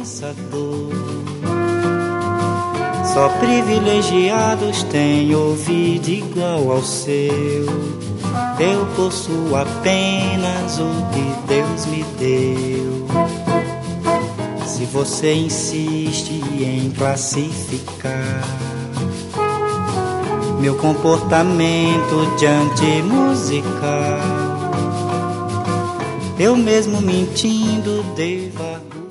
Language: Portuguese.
pensador. Só privilegiados têm ouvido igual ao seu. Eu possuo apenas o que Deus me deu. Se você insiste em classificar meu comportamento diante musical, eu mesmo mentindo devo argumentar.